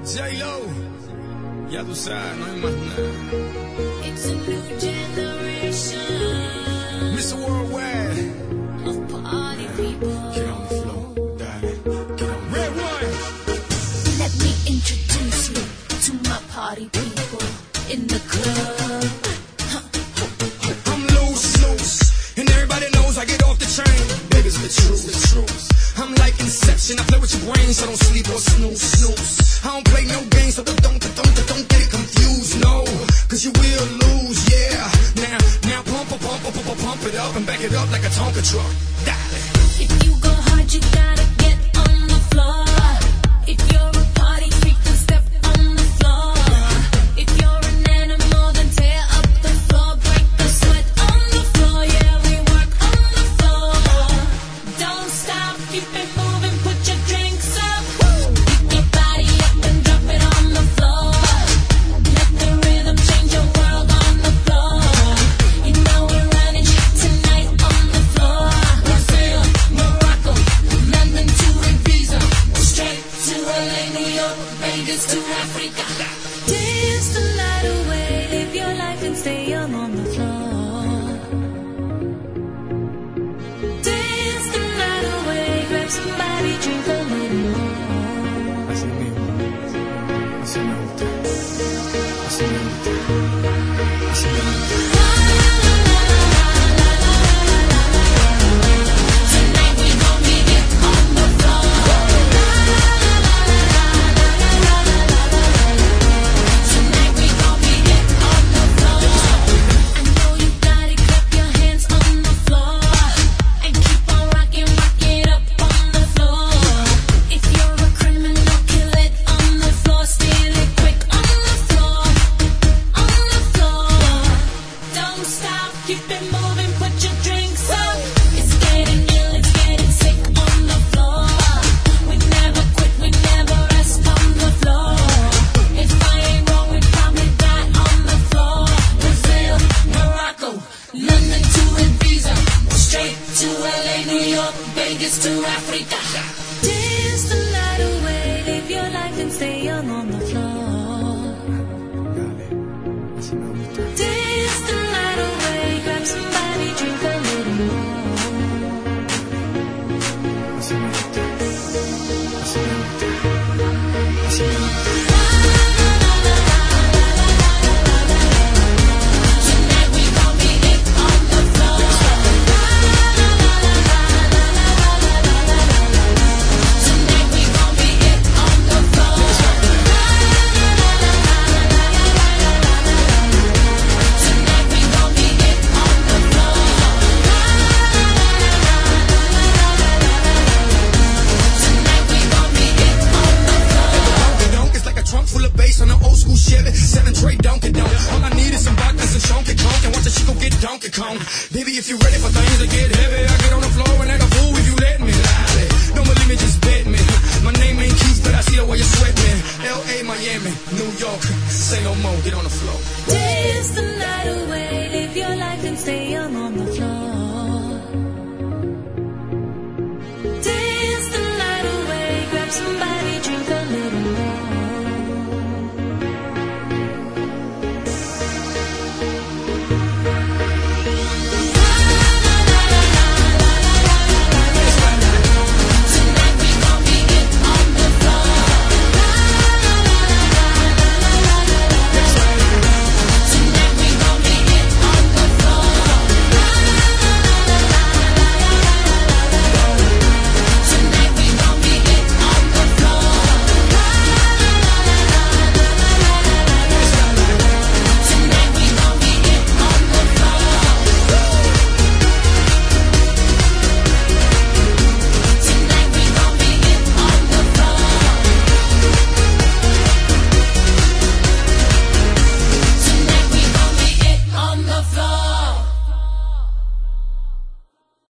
J-Lo, ya tú sabes, no hay más nada. It's a new generation. Mr. Worldwide. Of party people. Get on the floor, darling. Get on. Red one. Let me introduce you to my party people in the club. I'm loose, and everybody knows I get off the train. Baby's the truth. I'm like Inception, I play with your brain, so don't sleep or snooze. I don't play no games, so don't get it confused, no. Cause you will lose, yeah. Now pump it up and back it up like a Tonka truck. Dale. If you go hard, you gotta get on the floor. If you're a party freak, then step on the floor. If you're an animal, then tear up the floor. Break the sweat on the floor, yeah, we work on the floor. Don't stop, keep it moving, put your drinks up. Pick your body up and drop it on the floor. Let the rhythm change your world on the floor. You know we're running shit tonight on the floor. Brazil, Morocco, London to Ibiza, straight to LA, New York, Vegas to Africa. Dance the night away, live your life and stay young on the floor. Dance the night away, grab somebody, drink a little more. Así mismo. Así me gusta. Así me gusta. Así me gusta. Tonight we gon' get it on the floor. Tonight we gon' get it on the floor. I know you got it, clap your hands on the floor. And keep on rocking, rock it up on the floor. If you're a criminal, kill it on the floor. Steal it quick on the floor. On the floor. Don't stop, keep it moving, put your drinks up. It's getting ill, it's getting sick on the floor. We never quit, we never rest on the floor. If I ain't wrong, we probably die on the floor. Brazil, Morocco, London to Ibiza, straight to LA, New York, Vegas to Africa. Dance the night away, live your life and stay young on the floor. Dale. Así me gusta. Dance the night away, grab somebody, drink a little more. Así me gusta. Así me gusta. Así me gusta. Tonight we gon' get it on the floor. Tonight we gon' get it on the floor. Tonight we gon' get it on the floor. Tonight we gon' get it on the floor. Donk is like a trunk full of bass on an old school Chevy. 7 tray Donkey Donk. All I need is some vodka, some Chonky Conk, and watch a chico get Donkey Kong. Baby, if you're ready for things.